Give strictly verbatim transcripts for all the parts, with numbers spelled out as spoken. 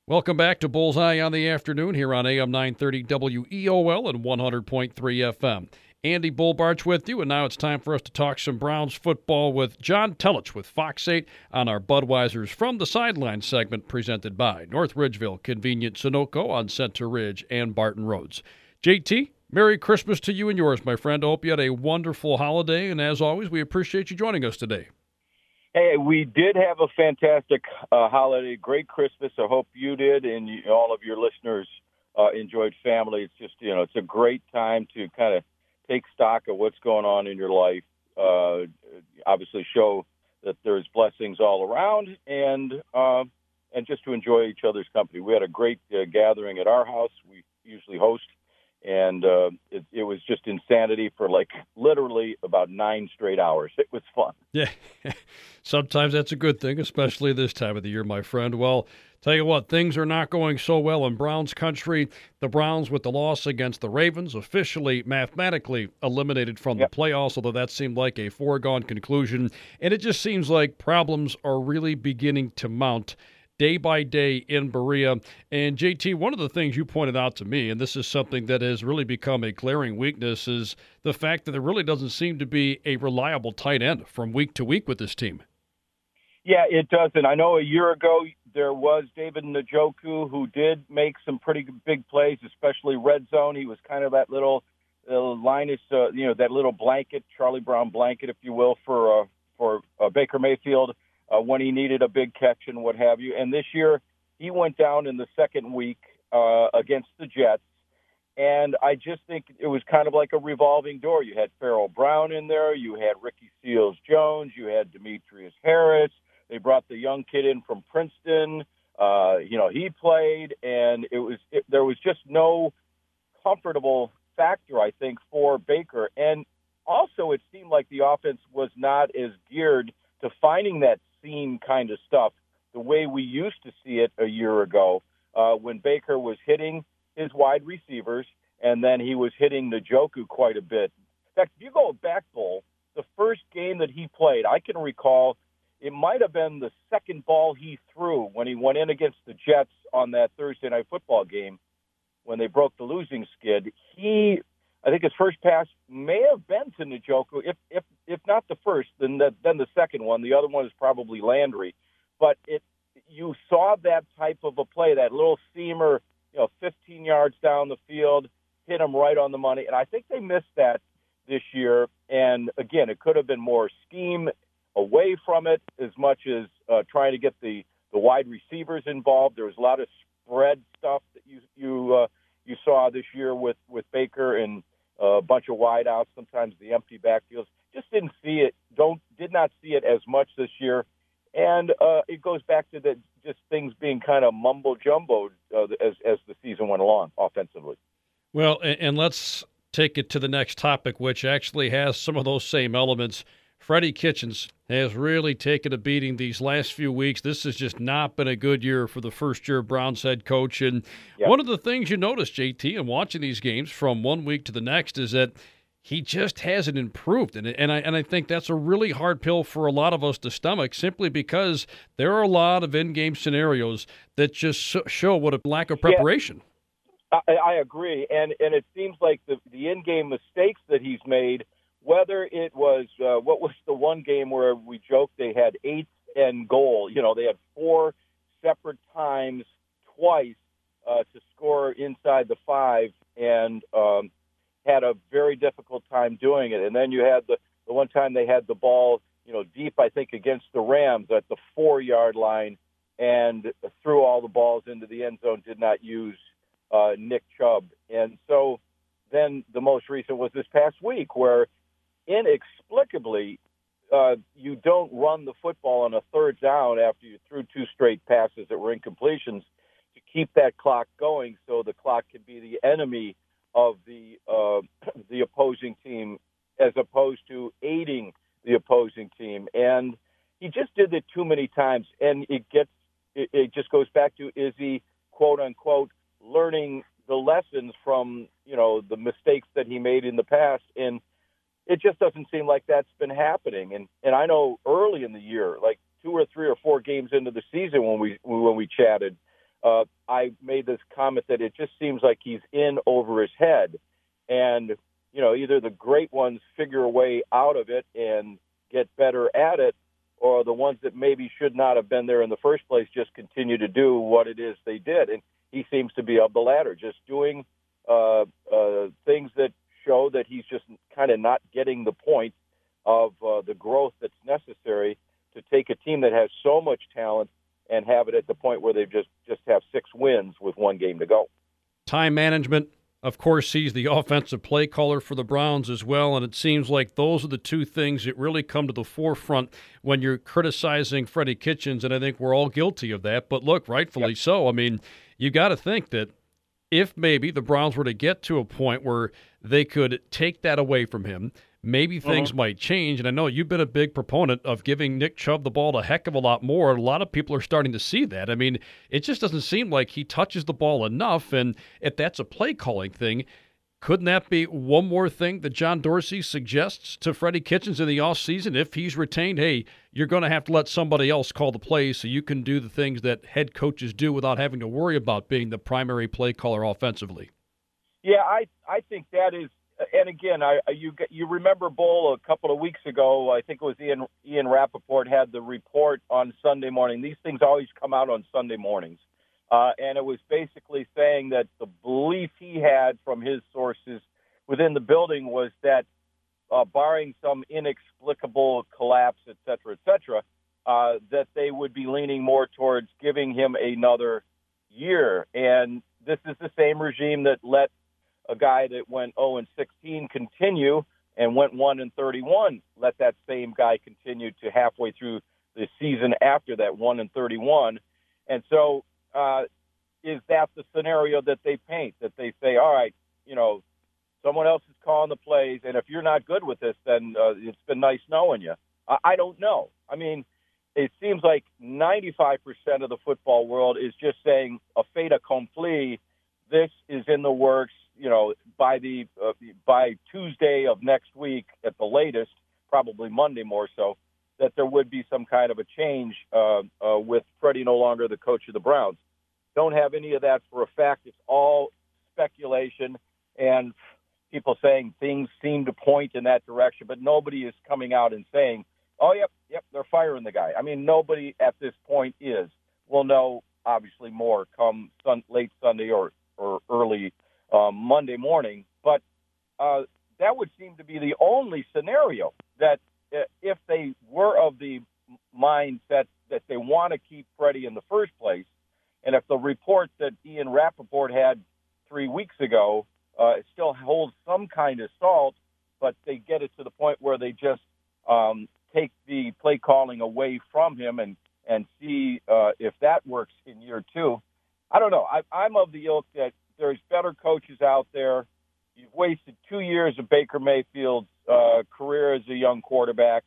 Welcome back to Bullseye on the Afternoon here on A M nine thirty W E O L and one hundred point three F M. Andy Bullbarch with you, and now it's time for us to talk some Browns football with John Telich with Fox eight on our Budweiser's From the Sideline segment presented by North Ridgeville Convenient Sunoco on Center Ridge and Barton Roads. J T, Merry Christmas to you and yours, my friend. I hope you had a wonderful holiday, and as always, we appreciate you joining us today. Hey, we did have a fantastic uh, holiday, great Christmas. I hope you did, and you, all of your listeners uh, enjoyed family. It's just, you know, it's a great time to kind of take stock of what's going on in your life. Uh, obviously, show that there's blessings all around, and uh, and just to enjoy each other's company. We had a great uh, gathering at our house. We usually host. And uh, it, it was just insanity for like literally about nine straight hours. It was fun. Yeah, sometimes that's a good thing, especially this time of the year, my friend. Well, tell you what, things are not going so well in Browns country. The Browns, with the loss against the Ravens, officially mathematically eliminated from Yep. the playoffs, although that seemed like a foregone conclusion. And it just seems like problems are really beginning to mount day by day in Berea. And J T, one of the things you pointed out to me, and this is something that has really become a glaring weakness, is the fact that there really doesn't seem to be a reliable tight end from week to week with this team. Yeah, it doesn't. I know a year ago there was David Njoku who did make some pretty big plays, especially red zone. He was kind of that little uh, Linus, uh, you know, that little blanket, Charlie Brown blanket, if you will, for uh, for uh, Baker Mayfield. Uh, when he needed a big catch and what have you. And this year, he went down in the second week uh, against the Jets. And I just think it was kind of like a revolving door. You had Farrell Brown in there. You had Ricky Seals-Jones. You had Demetrius Harris. They brought the young kid in from Princeton. Uh, you know, he played. And it was it, there was just no comfortable factor, I think, for Baker. And also it seemed like the offense was not as geared to finding that seam kind of stuff the way we used to see it a year ago uh, when Baker was hitting his wide receivers and then he was hitting Njoku quite a bit. In fact, if you go back, Bull, the first game that he played, I can recall it might have been the second ball he threw when he went in against the Jets on that Thursday night football game when they broke the losing skid. He I think his first pass may have been to Njoku. If if if not the first, then the, then the second one. The other one is probably Landry. But it you saw that type of a play, that little seamer, you know, fifteen yards down the field, hit him right on the money. And I think they missed that this year. And again, it could have been more scheme away from it, as much as uh, trying to get the the wide receivers involved. There was a lot of spread stuff that you you uh, you saw this year with with Baker and a bunch of wideouts, sometimes the empty backfields. Just didn't see it. Don't did not see it as much this year, and uh, it goes back to the just things being kind of mumbo jumbo uh, as as the season went along offensively. Well, and, and let's take it to the next topic, which actually has some of those same elements. Freddie Kitchens has really taken a beating these last few weeks. This has just not been a good year for the first-year Browns head coach. And Yep. one of the things you notice, J T, in watching these games from one week to the next is that he just hasn't improved. And, and, I, and I think that's a really hard pill for a lot of us to stomach, simply because there are a lot of in-game scenarios that just sh- show what a lack of preparation. Yeah, I, I agree, and and it seems like the the in-game mistakes that he's made, whether it was, uh, what was the one game where we joked they had eighth and goal. You know, they had four separate times twice uh, to score inside the five and um, had a very difficult time doing it. And then you had the, the one time they had the ball, you know, deep, I think, against the Rams at the four-yard line and threw all the balls into the end zone, did not use uh, Nick Chubb. And so then the most recent was this past week where inexplicably, uh, you don't run the football on a third down after you threw two straight passes that were incompletions to keep that clock going, so the clock can be the enemy of the uh, the opposing team as opposed to aiding the opposing team. And he just did it too many times, and it gets it, it just goes back to, is he quote unquote learning the lessons from, you know, the mistakes that he made in the past? And it just doesn't seem like that's been happening. And and I know early in the year, like two or three or four games into the season when we when we chatted, uh, I made this comment that it just seems like he's in over his head. And, you know, either the great ones figure a way out of it and get better at it, or the ones that maybe should not have been there in the first place just continue to do what it is they did. And he seems to be of the latter, just doing uh, uh, things that show that he's just kind of not getting the point of uh, the growth that's necessary to take a team that has so much talent and have it at the point where they just, just have six wins with one game to go. Time management, of course, he's the offensive play caller for the Browns as well, and it seems like those are the two things that really come to the forefront when you're criticizing Freddie Kitchens, and I think we're all guilty of that. But look, rightfully yep. so. I mean, you got to think that if maybe the Browns were to get to a point where they could take that away from him, maybe things uh-huh. might change. And I know you've been a big proponent of giving Nick Chubb the ball a heck of a lot more. A lot of people are starting to see that. I mean, it just doesn't seem like he touches the ball enough. And if that's a play-calling thing, couldn't that be one more thing that John Dorsey suggests to Freddie Kitchens in the offseason? If he's retained, hey, you're going to have to let somebody else call the plays so you can do the things that head coaches do without having to worry about being the primary play caller offensively. Yeah, I I think that is. And again, I, you you remember, Bull, a couple of weeks ago, I think it was Ian, Ian Rappaport had the report on Sunday morning. These things always come out on Sunday mornings. Uh, and it was basically saying that the belief he had from his sources within the building was that, uh, barring some inexplicable collapse, et cetera, et cetera, uh, that they would be leaning more towards giving him another year. And this is the same regime that let a guy that went oh and sixteen continue and went one and thirty-one, let that same guy continue to halfway through the season after that one and thirty-one. And so uh, is that the scenario that they paint, that they say, all right, you know, someone else is calling the plays, and if you're not good with this, then uh, it's been nice knowing you. I, I don't know. I mean, it seems like ninety-five percent of the football world is just saying a fait accompli, this is in the works. You know, by the uh, by Tuesday of next week at the latest, probably Monday more so, that there would be some kind of a change uh, uh, with Freddie no longer the coach of the Browns. Don't have any of that for a fact. It's all speculation and people saying things seem to point in that direction, but nobody is coming out and saying, oh, yep, yep, they're firing the guy. I mean, nobody at this point is. We'll know, obviously, more come sun, late Sunday or, or early Um, Monday morning, but uh, that would seem to be the only scenario that uh, if they were of the mindset that they want to keep Freddie in the first place, and if the report that Ian Rappaport had three weeks ago uh, still holds some kind of salt, but they get it to the point where they just um, take the play calling away from him and, and see uh, if that works in year two. I don't know. I, I'm of the ilk that there's better coaches out there. You've wasted two years of Baker Mayfield's uh, career as a young quarterback,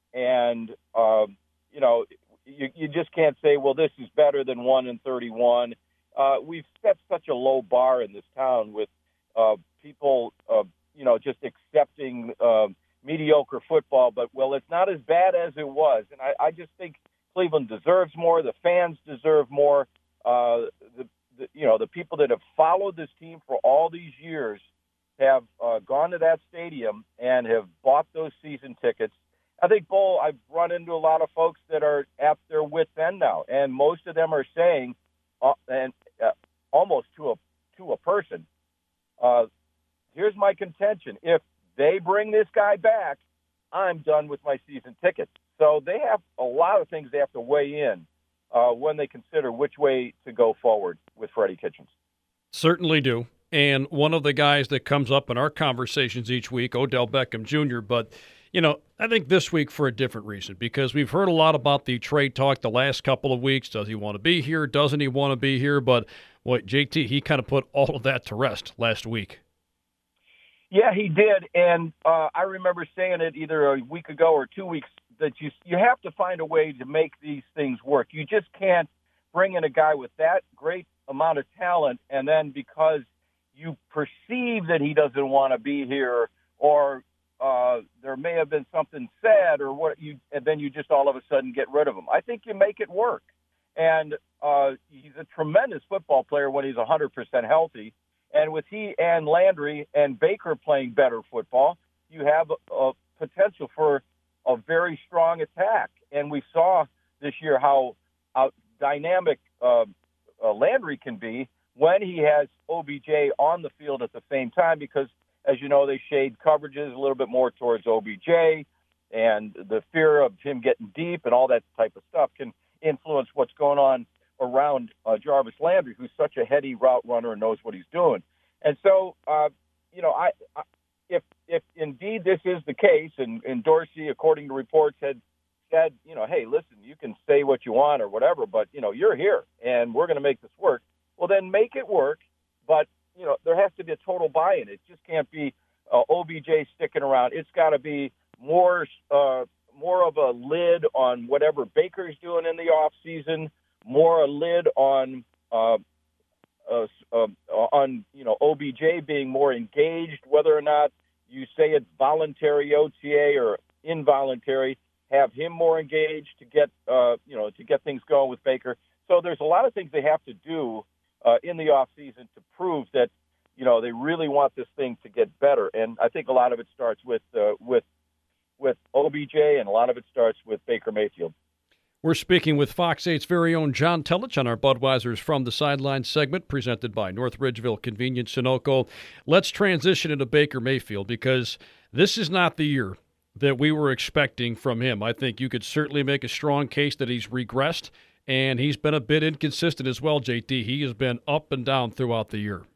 and uh, you know you, you just can't say, well, this is better than one and thirty-one. Uh, we've set such a low bar in this town with uh, people, uh, you know, just accepting uh, mediocre football. But well, it's not as bad as it was, and I, I just think Cleveland deserves more. The fans deserve more. Uh, the The, you know, the people that have followed this team for all these years have uh, gone to that stadium and have bought those season tickets. I think, Bull, I've run into a lot of folks that are at their wits' end now, and most of them are saying, uh, and uh, almost to a to a person, uh, here's my contention. If they bring this guy back, I'm done with my season tickets. So they have a lot of things they have to weigh in Uh, when they consider which way to go forward with Freddie Kitchens. Certainly do. And one of the guys that comes up in our conversations each week, Odell Beckham Junior But, you know, I think this week for a different reason, because we've heard a lot about the trade talk the last couple of weeks. Does he want to be here? Doesn't he want to be here? But, what J T, he kind of put all of that to rest last week. Yeah, he did. And uh, I remember saying it either a week ago or two weeks that you you have to find a way to make these things work. You just can't bring in a guy with that great amount of talent, and then because you perceive that he doesn't want to be here, or uh, there may have been something said, or what you, and then you just all of a sudden get rid of him. I think you make it work, And uh, he's a tremendous football player when he's one hundred percent healthy. And with he and Landry and Baker playing better football, you have a, a potential for a very strong attack. And we saw this year how, how dynamic uh, uh, Landry can be when he has O B J on the field at the same time, because, as you know, they shade coverages a little bit more towards O B J, and the fear of him getting deep and all that type of stuff can influence what's going on around uh, Jarvis Landry, who's such a heady route runner and knows what he's doing. And so, uh, you know, I, I if if indeed this is the case, and, and Dorsey, according to reports, had said, you know, hey, listen, you can say what you want or whatever, but, you know, you're here, and we're going to make this work. Well, then make it work, but, you know, there has to be a total buy-in. It just can't be uh, O B J sticking around. It's got to be more uh, more of a lid on whatever Baker's doing in the off season, more a lid on uh, uh, uh, on you know O B J being more engaged, whether or not you say it's voluntary O T A or involuntary. Have him more engaged to get uh, you know to get things going with Baker. So there's a lot of things they have to do uh, in the off season to prove that you know they really want this thing to get better. And I think a lot of it starts with uh, with with O B J, and a lot of it starts with Baker Mayfield. We're speaking with Fox eight's very own John Telich on our Budweiser's From the Sideline segment presented by North Ridgeville Convenience Sunoco. Let's transition into Baker Mayfield, because this is not the year that we were expecting from him. I think you could certainly make a strong case that he's regressed, and he's been a bit inconsistent as well, J T. He has been up and down throughout the year.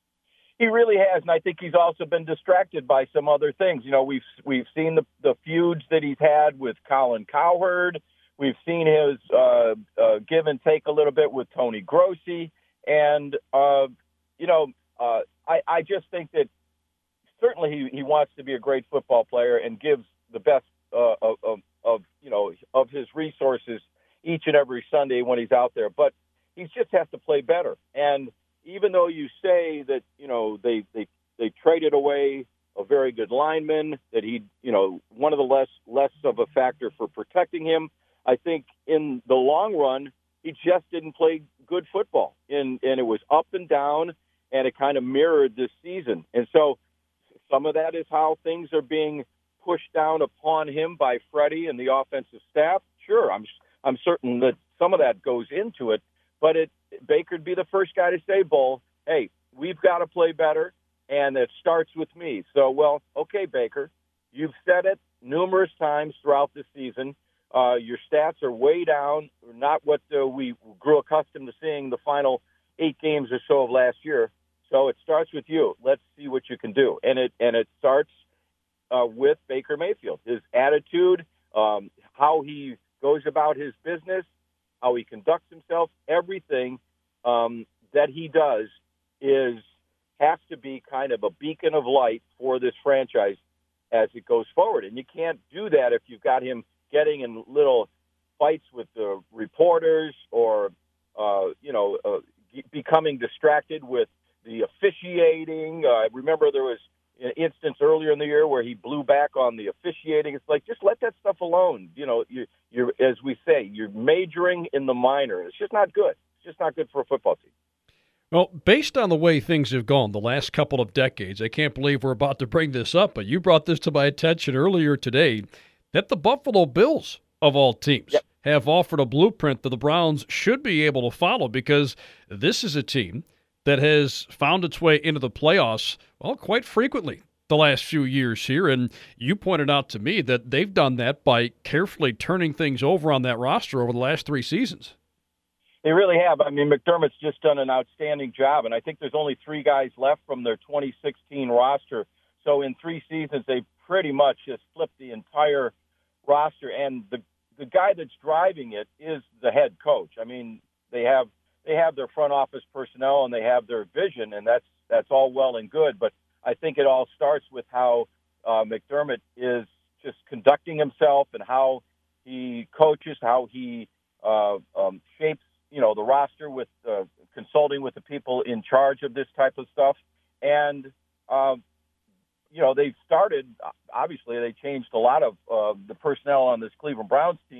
He really has, and I think he's also been distracted by some other things. You know, we've we've seen the the feuds that he's had with Colin Cowherd. We've seen his uh, uh, give and take a little bit with Tony Grossi, and uh, you know, uh, I I just think that certainly he, he wants to be a great football player and gives the best uh, of, of of you know of his resources each and every Sunday when he's out there, but he just has to play better. And even though you say that, you know, they, they, they traded away a very good lineman, that he, you know, one of the less, less of a factor for protecting him, I think in the long run, he just didn't play good football. And, and it was up and down, and it kind of mirrored this season. And so some of that is how things are being pushed down upon him by Freddie and the offensive staff. Sure, I'm, I'm certain that some of that goes into it. But it, Baker'd be the first guy to say, Bull, hey, we've got to play better, and it starts with me. So, well, okay, Baker, you've said it numerous times throughout the season. Uh, your stats are way down, not what uh, we grew accustomed to seeing the final eight games or so of last year. So it starts with you. Let's see what you can do. And it and it starts uh, with Baker Mayfield, his attitude, um, how he goes about his business, how he conducts himself, everything um, that he does is has to be kind of a beacon of light for this franchise as it goes forward. And you can't do that if you've got him getting in little fights with the reporters or, uh, you know, uh, becoming distracted with the officiating. Uh, I remember there was an instance earlier in the year where he blew back on the officiating. It's like, just let that stuff alone. You know, you, you're, as we say, you're majoring in the minor. It's just not good. It's just not good for a football team. Well, based on the way things have gone the last couple of decades, I can't believe we're about to bring this up, but you brought this to my attention earlier today, that the Buffalo Bills, of all teams, yep, have offered a blueprint that the Browns should be able to follow, because this is a team that has found its way into the playoffs, well, quite frequently the last few years here. And you pointed out to me that they've done that by carefully turning things over on that roster over the last three seasons. They really have. I mean, McDermott's just done an outstanding job, and I think there's only three guys left from their twenty sixteen roster. So in three seasons, they pretty much just flipped the entire roster, and the the guy that's driving it is the head coach. I mean, they have they have their front office personnel and they have their vision, and that's that's all well and good. But I think it all starts with how uh, McDermott is just conducting himself and how he coaches, how he uh, um, shapes, you know, the roster with uh, consulting with the people in charge of this type of stuff. And, um, you know, they've started, obviously they changed a lot of uh, the personnel on this Cleveland Browns team,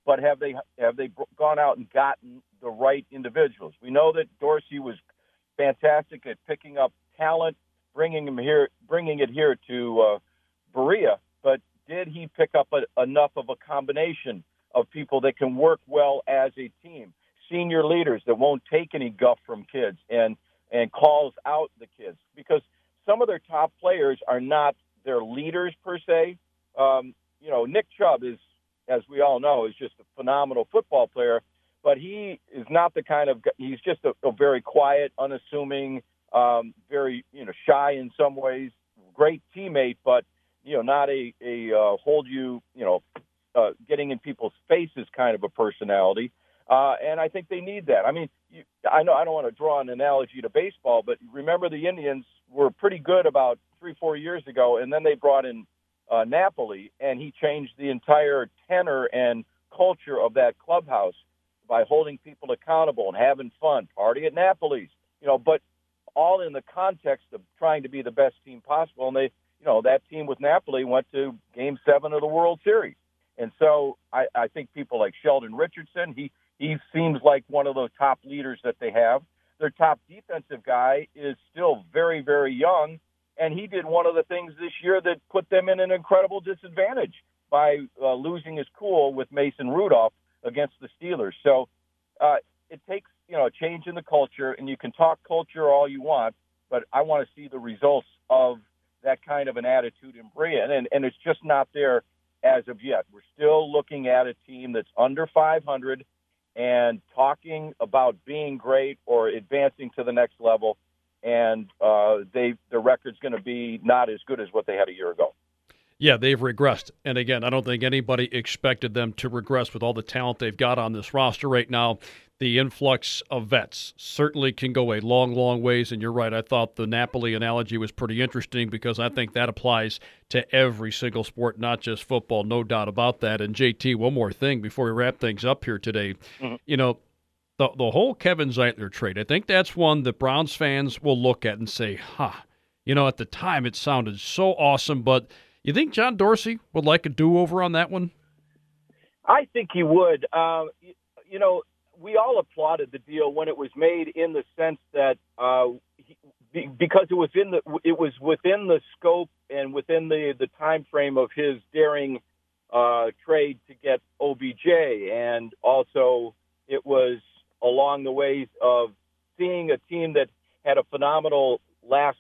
but have they have they gone out and gotten the right individuals? We know that Dorsey was fantastic at picking up talent, bringing him here, bringing it here to uh, Berea, but did he pick up a, enough of a combination of people that can work well as a team? Senior leaders that won't take any guff from kids and and calls out the kids, because some of their top players are not their leaders per se. Um, you know, Nick Chubb is, as we all know, is just a phenomenal football player, but he is not the kind of, he's just a, a very quiet, unassuming, um, very, you know, shy in some ways, great teammate, but, you know, not a, a uh, hold you, you know, uh, getting in people's faces kind of a personality. Uh, and I think they need that. I mean, you, I know I don't want to draw an analogy to baseball, but remember the Indians were pretty good about three, four years ago, and then they brought in uh, Napoli, and he changed the entire tenor and culture of that clubhouse by holding people accountable and having fun, party at Napoli's, you know, but all in the context of trying to be the best team possible. And they, you know, that team with Napoli went to Game Seven of the World Series, and so I, I think people like Sheldon Richardson, he. He seems like one of those top leaders that they have. Their top defensive guy is still very, very young, and he did one of the things this year that put them in an incredible disadvantage by uh, losing his cool with Mason Rudolph against the Steelers. So uh, it takes, you know, a change in the culture, and you can talk culture all you want, but I want to see the results of that kind of an attitude in Berea, and, and it's just not there as of yet. We're still looking at a team that's under five hundred, and talking about being great or advancing to the next level, and uh, they the record's going to be not as good as what they had a year ago. Yeah, they've regressed. And again, I don't think anybody expected them to regress with all the talent they've got on this roster right now. The influx of vets certainly can go a long, long ways. And you're right, I thought the Napoli analogy was pretty interesting, because I think that applies to every single sport, not just football, no doubt about that. And J T, one more thing before we wrap things up here today. Mm-hmm. You know, the, the whole Kevin Zeitler trade, I think that's one that Browns fans will look at and say, huh, you know, at the time it sounded so awesome, but you think John Dorsey would like a do-over on that one? I think he would. Uh, you, you know, we all applauded the deal when it was made, in the sense that uh, he, because it was in the it was within the scope and within the, the time frame of his daring uh, trade to get O B J, and also it was along the ways of seeing a team that had a phenomenal last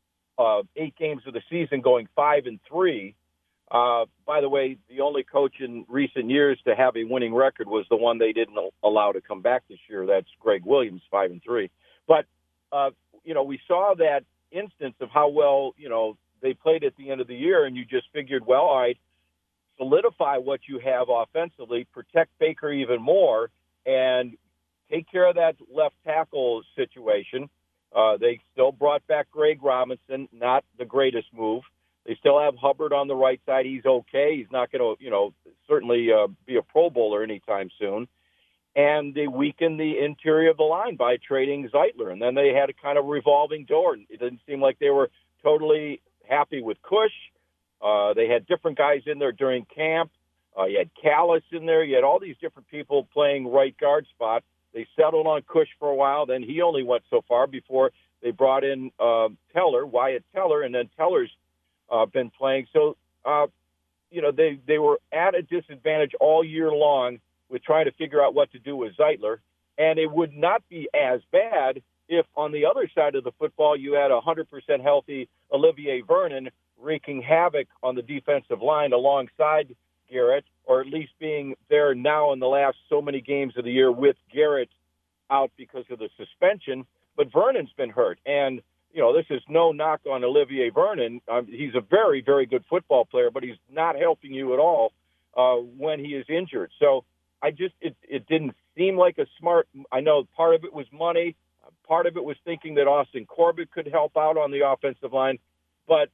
Uh, eight games of the season, going five and three. Uh, by the way, the only coach in recent years to have a winning record was the one they didn't allow to come back this year. That's Greg Williams, five and three. But uh, you know, we saw that instance of how well, you know, they played at the end of the year, and you just figured, well, all right, solidify what you have offensively, protect Baker even more, and take care of that left tackle situation. Uh, they still brought back Greg Robinson, not the greatest move. They still have Hubbard on the right side. He's okay. He's not going to, you know, certainly uh, be a Pro Bowler anytime soon. And they weakened the interior of the line by trading Zeitler. And then they had a kind of revolving door. It didn't seem like they were totally happy with Cush. Uh, they had different guys in there during camp. Uh, you had Callis in there. You had all these different people playing right guard spot. They settled on Cush for a while. Then he only went so far before they brought in uh, Teller, Wyatt Teller, and then Teller's uh, been playing. So, uh, you know, they, they were at a disadvantage all year long with trying to figure out what to do with Zeitler. And it would not be as bad if on the other side of the football you had a one hundred percent healthy Olivier Vernon wreaking havoc on the defensive line alongside Garrett, or at least being there now in the last so many games of the year with Garrett out because of the suspension. But Vernon's been hurt. And, you know, this is no knock on Olivier Vernon. Um, he's a very, very good football player, but he's not helping you at all uh, when he is injured. So I just, it, it didn't seem like a smart, I know part of it was money. Part of it was thinking that Austin Corbett could help out on the offensive line, but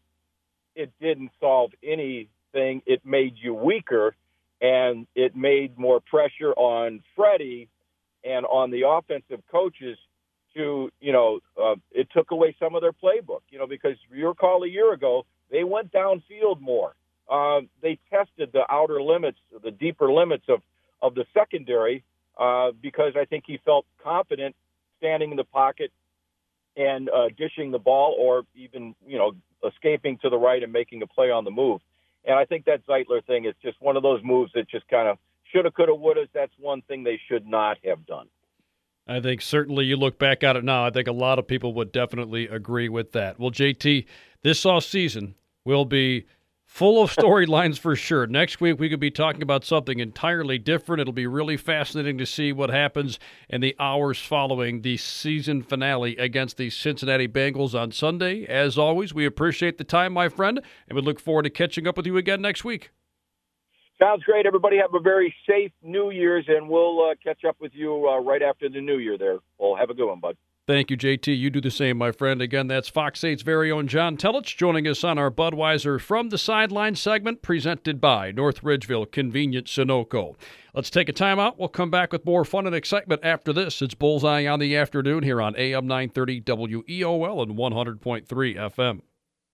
it didn't solve anything. It made you weaker, and it made more pressure on Freddie and on the offensive coaches to, you know, uh, it took away some of their playbook, you know, because you recall a year ago, they went downfield more. Uh, they tested the outer limits, the deeper limits of, of the secondary uh, because I think he felt confident standing in the pocket and uh, dishing the ball, or even, you know, escaping to the right and making a play on the move. And I think that Zeitler thing is just one of those moves that just kind of shoulda, coulda, woulda. That's one thing they should not have done. I think certainly you look back at it now, I think a lot of people would definitely agree with that. Well, J T, this offseason will be full of storylines for sure. Next week, we could be talking about something entirely different. It'll be really fascinating to see what happens in the hours following the season finale against the Cincinnati Bengals on Sunday. As always, we appreciate the time, my friend, and we look forward to catching up with you again next week. Sounds great. Everybody have a very safe New Year's, and we'll uh, catch up with you uh, right after the New Year there. Well, have a good one, bud. Thank you, J T. You do the same, my friend. Again, that's Fox eight's very own John Telich joining us on our Budweiser From the Sideline segment presented by North Ridgeville Convenient Sunoco. Let's take a timeout. We'll come back with more fun and excitement after this. It's Bullseye on the Afternoon here on A M nine thirty W E O L and one hundred point three F M.